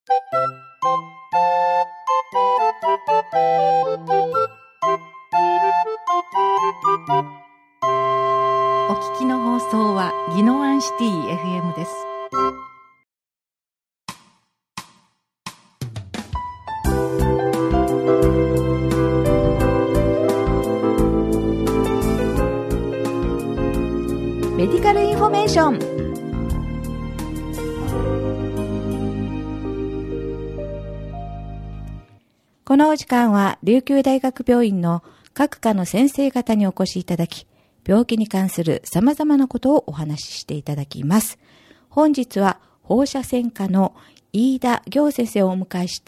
お聞きの放送は宜野湾シティ FM です。メディカルインフォメーション。このお時間は琉球大学病院の各科の先生方にお越しいただき、病気に関する様々なことをお話ししていただきます。本日は放射線科の飯田行先生をお迎えして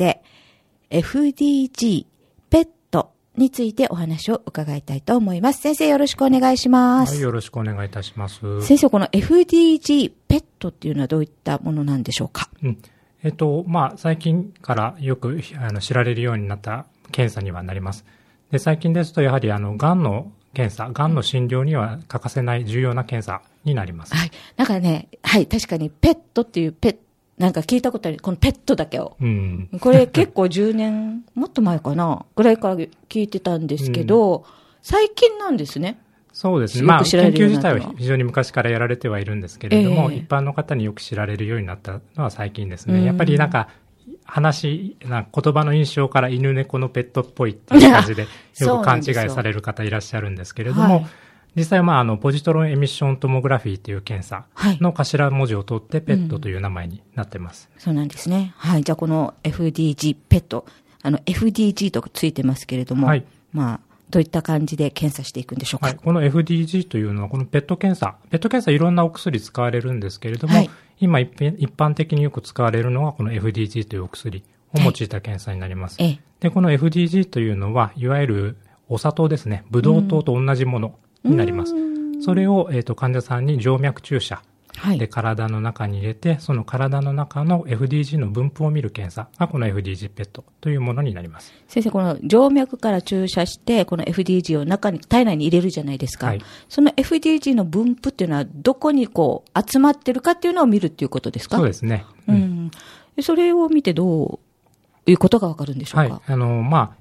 FDG ペットについてお話を伺いたいと思います。先生、よろしくお願いします。 はい、よろしくお願いいたします。 先生、この FDG ペットっていうのはどういったものなんでしょうか？ 最近からよく知られるようになった検査にはなります。で、最近ですとやはりがんの検査、がんの診療には欠かせない重要な検査になります。 はい。なんかね、はい、確かにペットっていうなんか聞いたことある、このペットだけを。これ結構10年、もっと前かな、ぐらいから聞いてたんですけど、最近なんですね。 そうですね。研究自体は非常に昔からやられてはいるんですけれども、一般の方によく知られるようになったのは最近ですね。やっぱりなんか、言葉の印象から犬猫のペットっぽいっていう感じでよく勘違いされる方いらっしゃるんですけれども、実際はポジトロンエミッショントモグラフィーという検査の頭文字を取ってペットという名前になってます。 そうなんですね。はい。じゃあこの FDG ペット、FDG とついてますけれども、はい、どういった感じで検査していくんでしょうか？ はい。この FDG というのはこのペット検査いろんなお薬使われるんですけれども、今一般的によく使われるのはこの FDG というお薬を用いた検査になります。で、この FDG というのは、いわゆるお砂糖ですね、ブドウ糖と同じものになります。それを、患者さんに静脈注射で体の中に入れて、その体の中の FDG の分布を見る検査がこの FDG ペットというものになります。 先生、この静脈から注射して、この FDG を体内に入れるじゃないですか。はい、その FDG の分布っていうのはどこに集まってるかっていうのを見るっていうことですか？ そうですね。 それを見てどういうことがわかるんでしょうか？ はい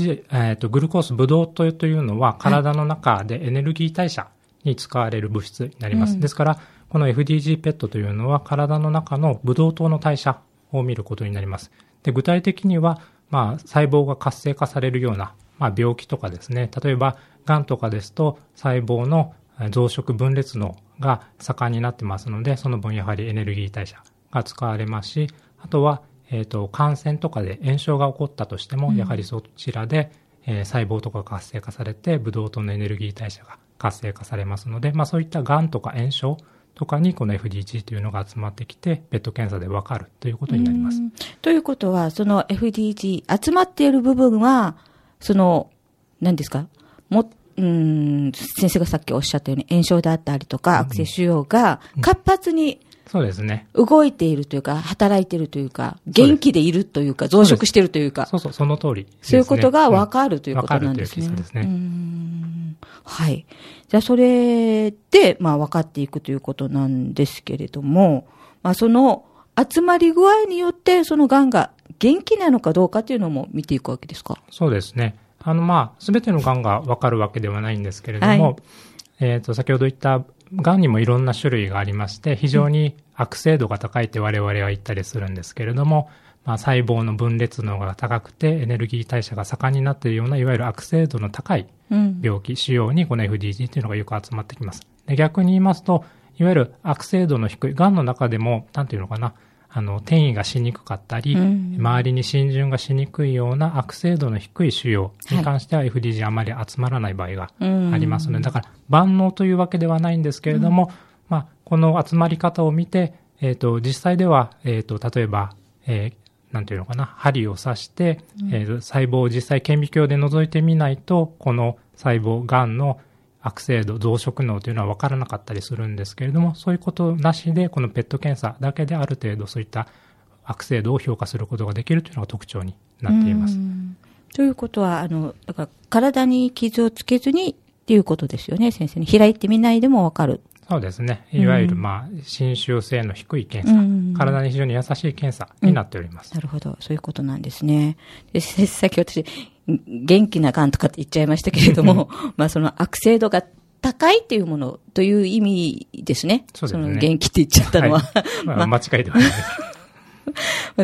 。FDG、グルコース、ブドウ糖というのは体の中でエネルギー代謝に使われる物質になります。ですから、この FDG ペットというのは体の中のブドウ糖の代謝を見ることになります。で、具体的には、細胞が活性化されるような、病気とかですね、例えば、癌とかですと細胞の増殖分裂能が盛んになってますので、その分やはりエネルギー代謝が使われますし、あとは、感染とかで炎症が起こったとしても、やはりそちらで、細胞とかが活性化されて、ブドウ糖のエネルギー代謝が活性化されますので、そういった癌とか炎症とかにこの FDG というのが集まってきて、ペット検査でわかるということになります。 ということは、その FDG 集まっている部分は、何ですか？先生がさっきおっしゃったように炎症であったりとか、悪性腫瘍が活発にそうですね。 動いているというか、働いているというか、元気でいるというか、増殖しているというか。 そう、その通りですね。 そういうことが分かるということなんですね。 分かるという検査ですね。 はい。じゃあ、それで、分かっていくということなんですけれども、その集まり具合によって、その癌が元気なのかどうかというのも見ていくわけですか？ そうですね。すべての癌が分かるわけではないんですけれども、先ほど言った癌にもいろんな種類がありまして、非常に悪性度が高いって我々は言ったりするんですけれども、細胞の分裂能が高くてエネルギー代謝が盛んになっているような、いわゆる悪性度の高い病気、腫瘍にこの FDG というのがよく集まってきます。で、逆に言いますと、いわゆる悪性度の低い、癌の中でも、なんていうのかな、転移がしにくかったり、周りに浸潤がしにくいような悪性度の低い腫瘍に関しては FDG あまり集まらない場合がありますので、だから万能というわけではないんですけれども、この集まり方を見て、実際では、例えば、なんていうのかな、針を刺して、細胞を実際顕微鏡で覗いてみないと、この細胞、癌の悪性度、増殖能というのは分からなかったりするんですけれども、そういうことなしで、このペット検査だけである程度そういった悪性度を評価することができるというのが特徴になっています。 ということは、だから体に傷をつけずにっていうことですよね、先生に。開いてみないでも分かる。 そうですね。いわゆる、侵襲性の低い検査、体に非常に優しい検査になっております。 なるほど。そういうことなんですね。で、さっき私、元気ながんとかって言っちゃいましたけれども、その悪性度が高いっていうものという意味ですね。 そうですね。 その元気って言っちゃったのは。 間違いではないです。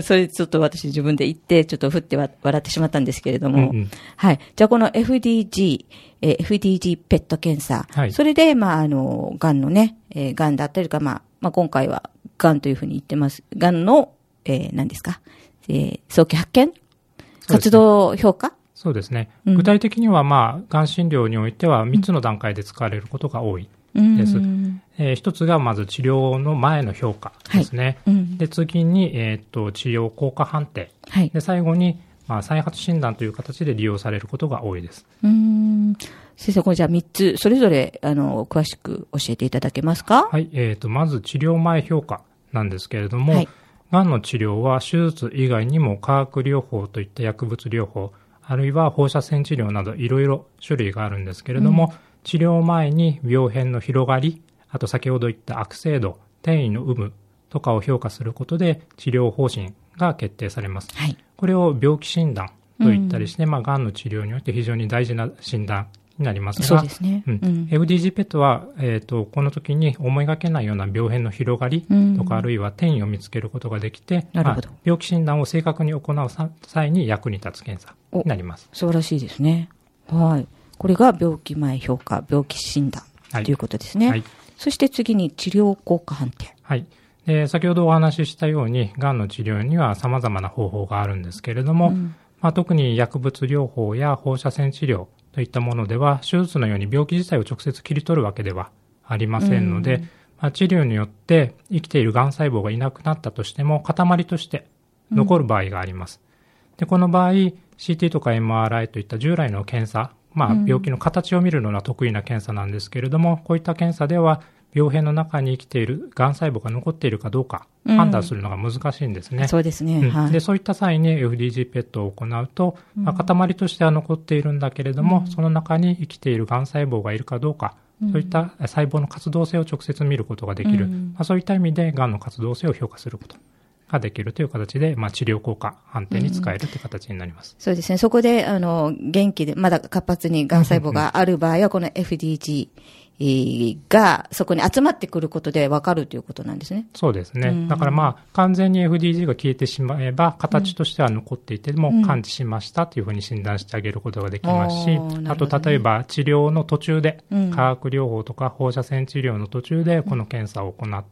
それちょっと私自分で言って、ちょっとふって笑ってしまったんですけれども。はい。じゃあこの FDG ペット検査。はい、それで、がんのね、がんだったりとか、今回はがんというふうに言ってます。がんの、何ですか、早期発見、活動評価。 そうですね。具体的には、がん診療においては3つの段階で使われることが多いです。一つがまず治療の前の評価ですね。はい、で、次に、治療効果判定。はい、で、最後に、再発診断という形で利用されることが多いです。 先生、これじゃあ3つ、それぞれ、詳しく教えていただけますか？ はい。まず治療前評価なんですけれども、がんの治療は手術以外にも化学療法といった薬物療法、あるいは放射線治療などいろいろ種類があるんですけれども、治療前に病変の広がり、あと先ほど言った悪性度、転移の有無とかを評価することで治療方針が決定されます。はい、これを病気診断と言ったりして、がんの治療において非常に大事な診断になりますが、 そうですね。 FDG ペットは、この時に思いがけないような病変の広がりとか、あるいは転移を見つけることができて、病気診断を正確に行う際に役に立つ検査になります。 素晴らしいですね。はい。これが病気前評価、病気診断ということですね。はい。そして次に治療効果判定。 はい。で、先ほどお話ししたように、がんの治療には様々な方法があるんですけれども、特に薬物療法や放射線治療といったものでは、手術のように病気自体を直接切り取るわけではありませんので、治療によって生きているがん細胞がいなくなったとしても、塊として残る場合があります。で、この場合、CT とか MRI といった従来の検査、病気の形を見るのが得意な検査なんですけれども、こういった検査では、病変の中に生きているがん細胞が残っているかどうか判断するのが難しいんですね。 そうですね。 で、そういった際に FDG ペットを行うと、塊としては残っているんだけれども、その中に生きているがん細胞がいるかどうか、そういった細胞の活動性を直接見ることができる。そういった意味でがんの活動性を評価することができるという形で、治療効果判定に使えるという形になります。 そうですね。そこで、元気で、まだ活発にがん細胞がある場合は、この FDGがそこに集まってくることで分かるということなんですね。 そうですね。だから完全に FDG が消えてしまえば、形としては残っていても完治しましたというふうに診断してあげることができますし、あと例えば治療の途中で、化学療法とか放射線治療の途中でこの検査を行って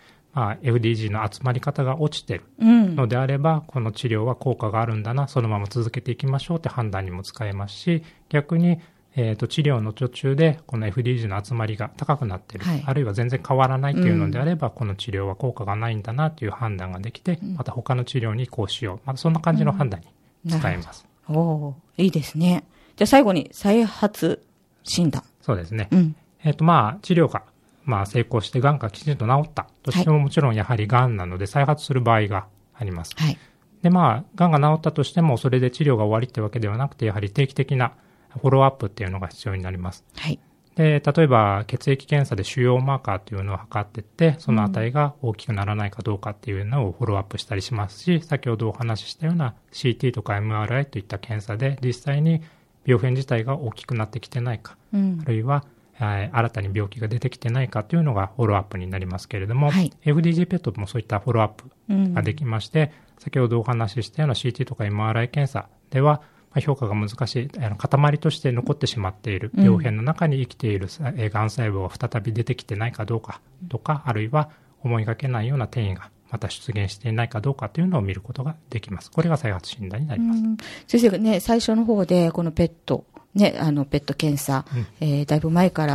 、FDG の集まり方が落ちているのであれば、この治療は効果があるんだな、そのまま続けていきましょうという判断にも使えますし、逆に治療の途中でこの FDG の集まりが高くなっている、あるいは全然変わらないというのであれば、この治療は効果がないんだなという判断ができて、また他の治療に移行しよう、そんな感じの判断に使えます。 いいですね。じゃあ最後に再発診断。 そうですね。治療が成功してがんがきちんと治ったとしても、もちろんやはりがんなので再発する場合があります。で、がんが治ったとしてもそれで治療が終わりってわけではなくて、やはり定期的なフォローアップっていうのが必要になります。で、例えば血液検査で腫瘍マーカーというのを測っていって、その値が大きくならないかどうかっていうのをフォローアップしたりしますし、先ほどお話ししたような CT とか MRI といった検査で実際に病変自体が大きくなってきてないか、あるいは新たに病気が出てきてないかというのがフォローアップになりますけれども、FDG ペットもそういったフォローアップができまして、先ほどお話ししたような CT とか MRI 検査では、評価が難しい、塊として残ってしまっている病変の中に生きているがん細胞が再び出てきてないかどうかとか、あるいは思いがけないような転移がまた出現していないかどうかというのを見ることができます。これが再発診断になります。 先生がね、最初の方でこのペット、ペット検査、だいぶ前から、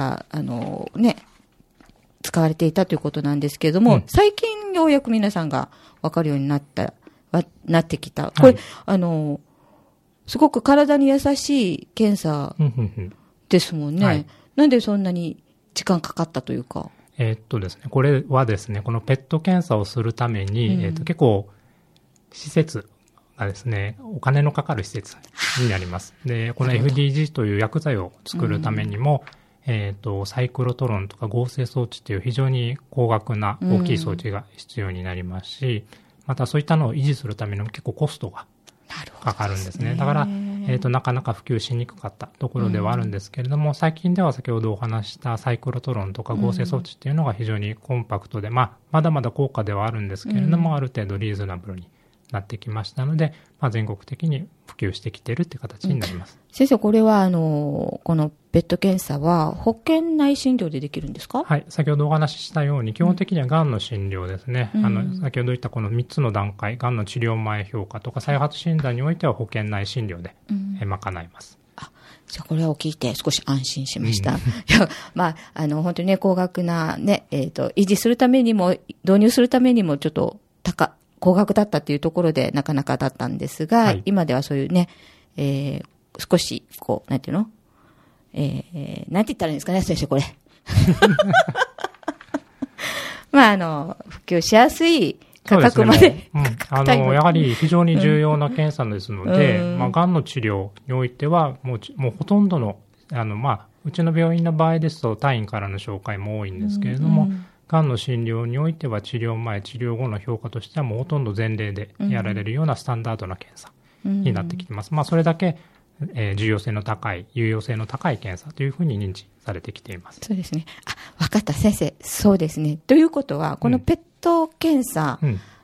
使われていたということなんですけれども、最近ようやく皆さんが分かるようになってきた。これ、すごく体に優しい検査ですもんね。なんでそんなに時間かかったというか。 ですね、これはですね、このペット検査をするために、結構、施設がですね、お金のかかる施設になります。で、この FDG という薬剤を作るためにも、 サイクロトロンとか合成装置という非常に高額な大きい装置が必要になりますし、またそういったのを維持するためにも結構コストがかかるんですね。だから、なかなか普及しにくかったところではあるんですけれども、最近では先ほどお話したサイクロトロンとか合成装置っていうのが非常にコンパクトで、まだまだ高価ではあるんですけれども、ある程度リーズナブルになってきましたので、全国的に普及してきているという形になります。 先生、これはこのペット検査は保険内診療でできるんですか？ はい、先ほどお話ししたように基本的にはがんの診療ですね。先ほど言ったこの3つの段階、がんの治療前評価とか再発診断においては保険内診療で賄います。 じゃあこれを聞いて少し安心しました。いや、本当にね、高額なね、維持するためにも、導入するためにもちょっと高額だったっていうところでなかなかだったんですが、今ではそういうね、少し、なんていうの？なんて言ったらいいんですかね、先生、これ。普及しやすい価格まで。 やはり非常に重要な検査ですので、がんの治療においては、もうほとんどの、うちの病院の場合ですと、隊員からの紹介も多いんですけれども、がんの診療においては治療前、治療後の評価としてはもうほとんど前例でやられるようなスタンダードな検査になってきています。それだけ、重要性の高い、有用性の高い検査というふうに認知されてきています。 そうですね。わかった、先生。そうですね。ということは、このペット検査、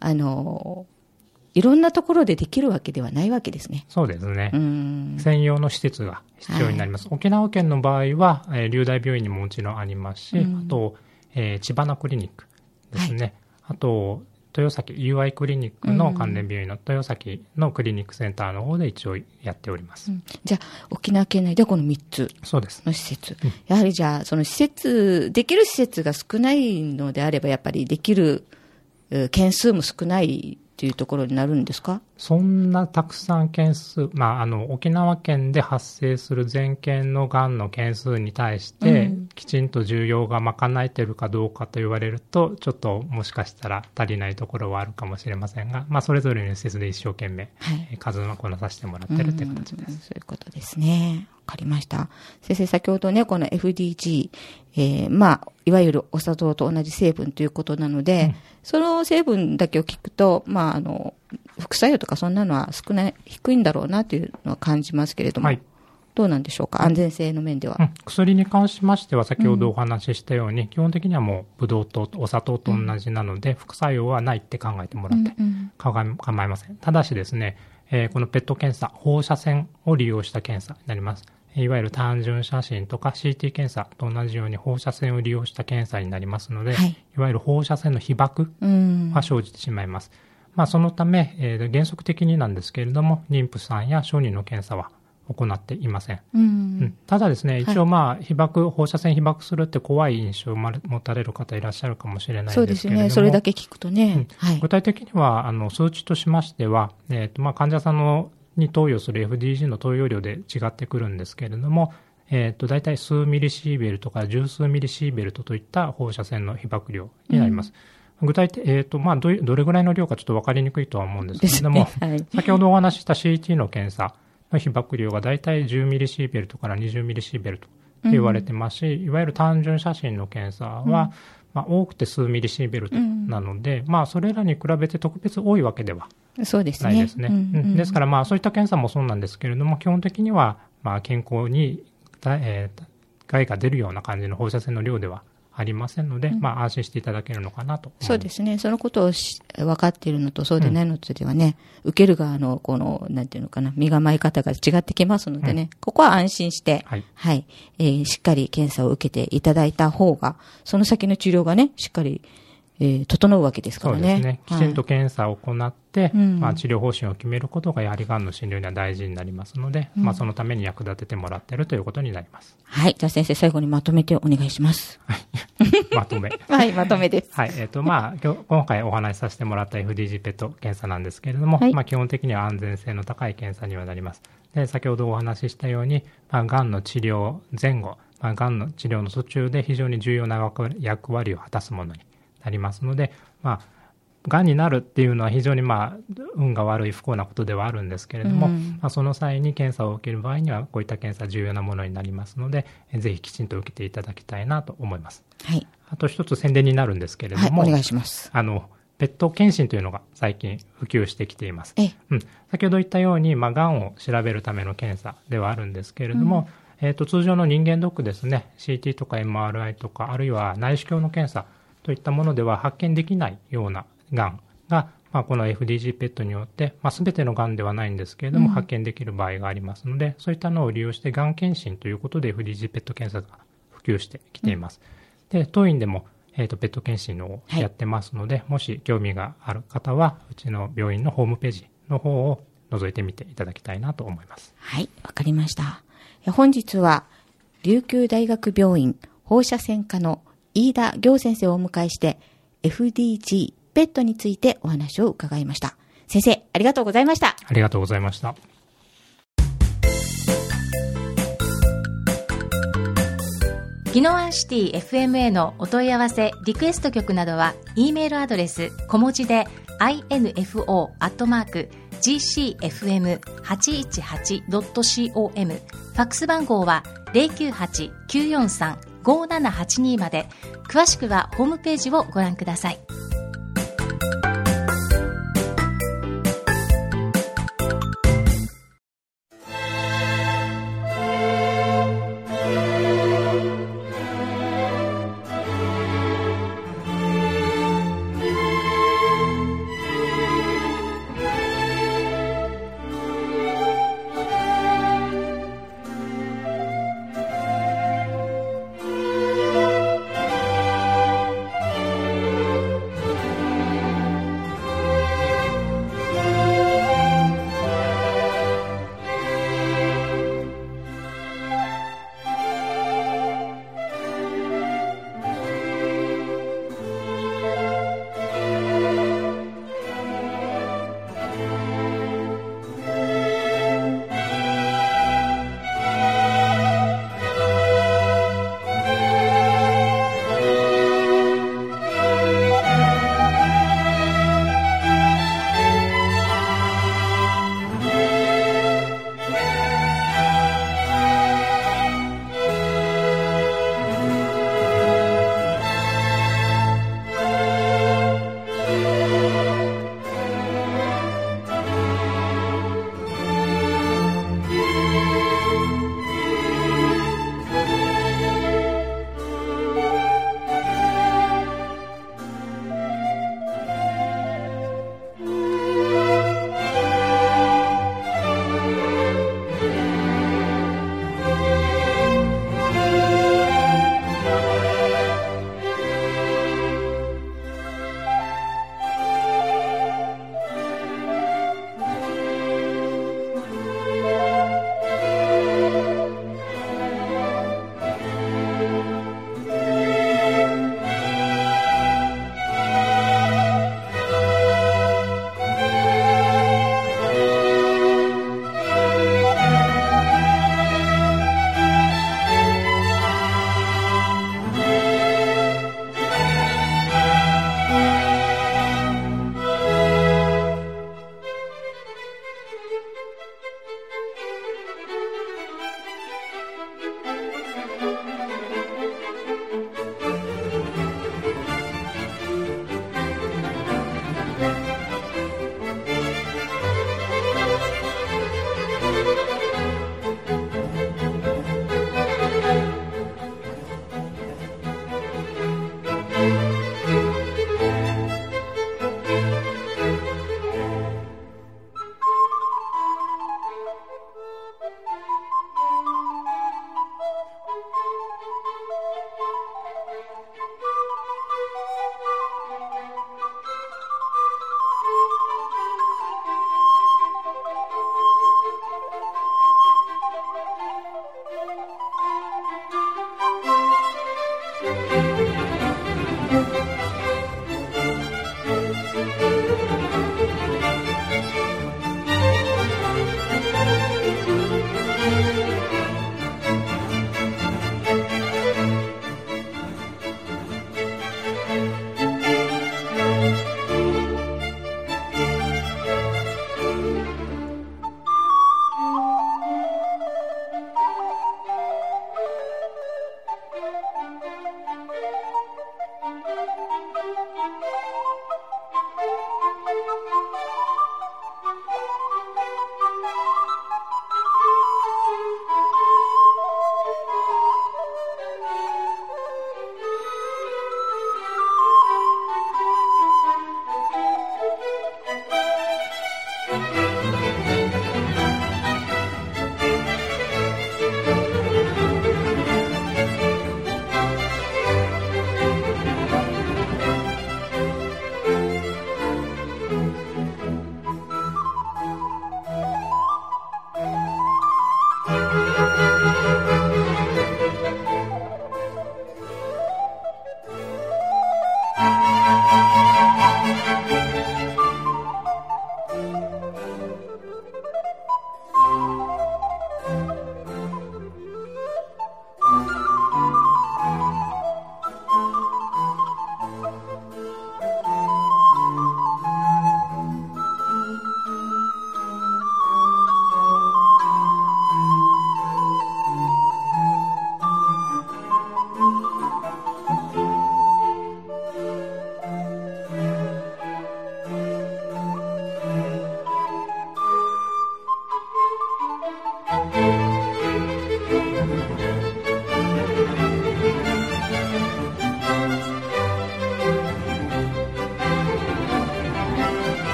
いろんなところでできるわけではないわけですね。 そうですね。専用の施設が必要になります。沖縄県の場合は、龍大病院にももちろんありますし、あと、千葉クリニックですね。あと、豊崎 UI クリニックの関連病院の豊崎のクリニックセンターの方で一応やっております。 じゃあ、沖縄県内でこの3つの施設。やはりじゃあ、その施設、できる施設が少ないのであれば、やっぱりできる件数も少ないというところになるんですか？ そんなたくさん件数、沖縄県で発生する全県のがんの件数に対して、きちんと需要が賄えているかどうかと言われると、ちょっともしかしたら足りないところはあるかもしれませんが、それぞれの施設で一生懸命、数をこなさせてもらっているという形です。 そういうことですね。わかりました。先生、先ほどね、この FDG、いわゆるお砂糖と同じ成分ということなので、その成分だけを聞くと、副作用とかそんなのは低いんだろうなというのは感じますけれども、どうなんでしょうか、安全性の面では。 薬に関しましては、先ほどお話ししたように、基本的にはもうブドウ糖、お砂糖と同じなので、副作用はないって考えてもらって構いません。ただしですね、このペット検査、放射線を利用した検査になります。いわゆる単純写真とか CT 検査と同じように放射線を利用した検査になりますので、いわゆる放射線の被曝が生じてしまいます。そのため、原則的になんですけれども、妊婦さんや小児の検査は行っていません。ただですね、一応放射線被曝するって怖い印象を持たれる方いらっしゃるかもしれないんですけれども。そうですね、 それだけ聞くとね。 具体的には、数値としましては、患者さんに投与する FDG の投与量で違ってくるんですけれども、だいたい数ミリシーベルトから十数ミリシーベルトといった放射線の被曝量になります。具体的、どれぐらいの量かちょっと分かりにくいとは思うんですけれども、先ほどお話しした CT の検査の被曝量がだいたい10ミリシーベルトから20ミリシーベルトと言われてますし、いわゆる単純写真の検査は、多くて数ミリシーベルトなので、それらに比べて特別多いわけではないですね。ですから、そういった検査もそうなんですけれども、基本的には、健康に害が出るような感じの放射線の量ではありませんので、安心していただけるのかなと。 そうですね。そのことを分かっているのとそうでないのとではね、受ける側のなんていうのかな、身構え方が違ってきますのでね、ここは安心して、しっかり検査を受けていただいた方が、その先の治療がね、しっかり整うわけですからね。 そうですね。きちんと検査を行って、治療方針を決めることがやはりがんの診療には大事になりますので、そのために役立ててもらっているということになります。 はい。じゃあ先生、最後にまとめてお願いします。 まとめ。 はい、まとめです。 はい。今回お話しさせてもらった FDG ペット検査なんですけれども、基本的には安全性の高い検査にはなります。で、先ほどお話ししたように、がんの治療前後、がんの治療の途中で非常に重要な役割を果たすものになりますので、 がんになるっていうのは非常に運が悪い不幸なことではあるんですけれども、その際に検査を受ける場合にはこういった検査重要なものになりますので、ぜひきちんと受けていただきたいなと思います。はい、あと一つ宣伝になるんですけれども、 はい、お願いします。 ペット検診というのが最近普及してきています。先ほど言ったように、がんを調べるための検査ではあるんですけれども、通常の人間ドックですね、CT とか MRI とか、あるいは内視鏡の検査といったものでは発見できないようながんが、この FDG ペットによって、全てのがんではないんですけれども、発見できる場合がありますので、そういったのを利用してがん検診ということで FDG ペット検査が普及してきています。で、当院でもペット検診をやってますので、もし興味がある方は、うちの病院のホームページの方を覗いてみていただきたいなと思います。 はい、わかりました。本日は、琉球大学病院放射線科の飯田行先生をお迎えして、FDG ペットについてお話を伺いました。先生、ありがとうございました。 ありがとうございました。 宜野湾シティ FM へのお問い合わせリクエスト曲などは E メールアドレス小文字で info@gcfm818.com ファックス番号は 098-943-5782 まで。詳しくはホームページをご覧ください。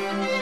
す。